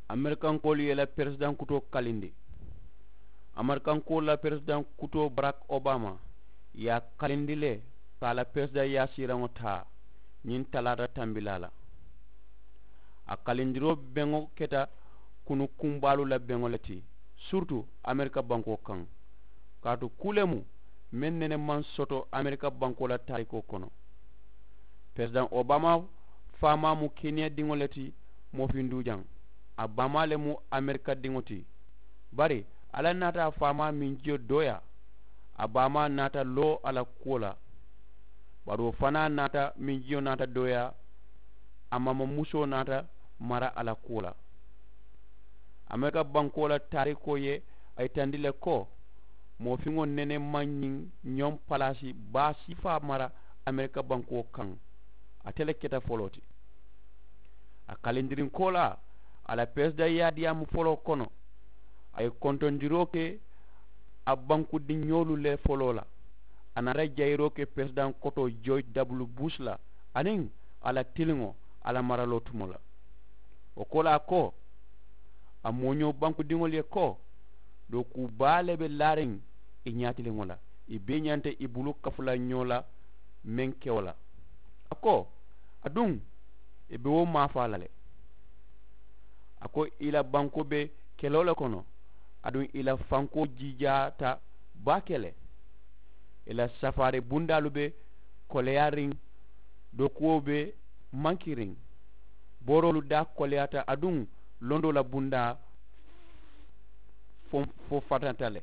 American kol yela president kuto kalindi American kol la president kuto Barack Obama ya kalindile kala president ya sirango ta nyin talata tambilala a kalindiro bengo keta kunu kumbalu la bengo lati surtout America banko kan katu kulemu men nene man soto America banko la tariko kono president Obama fama mu Kenya dingolati mo findu jang abama le mu America dingoti bari ala nata fama min jio doya abama nata lo ala kola baro fana nata min jio nata doya amama muso nata mara ala kola America banko la tariko ye ay tandile ko mo fingo nene manyin nyom palasi ba sifa mara America banko kan atele keta foloti a kalendirin kola ala pesda yadi am folo kono ay kontondiro ke a banku di nyolu le folola anara jayro ke president koto George W Bush la anin ala tilingo ala maralo tumola o kola ko a moño banku dingol ye ko do ku bale be laring e nyatile ngola e be nyante e bulu kafula nyola menkewla ako adun e be wo ma falale ako ila banko be kelola kono adun ila fanko jijata bakele ila safari bundalu be koleyaring do ko be mankiring borolu da koleyata adun londo la bunda fo fatantale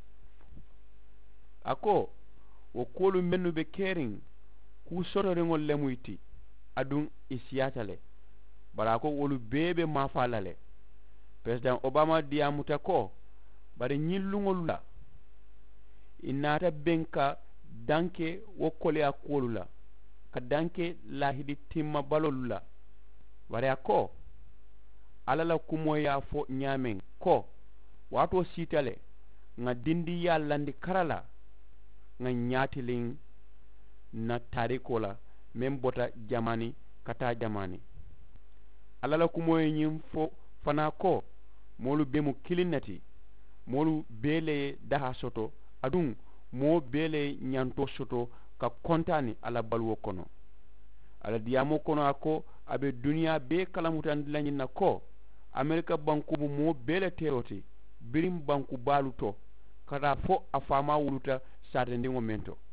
ako wo kolu mennu be kering ku sotorengol lemuyti adun isiyatale bara ko wolu bebe ma falale president Obama diamuta ko bare nyillungol la inata benka danke wo kole akolula ka danke lahidi timma balolula bare ko alala kumo ya fo nyamen ko wato sitale nga dindi ya landi karala nga nyatilin na tarikola membota jamani kata jamani alala kumo nyim fo fana ko molu be mu kilinati molu bele daha soto adun mo bele nyanto soto ka kontani ala balwo kono ala diamo kono ako abe dunia be kalamutan dilanyina ko America banku mo bele teroti birim banku baluto kada fo afama wuluta sate ndingo mento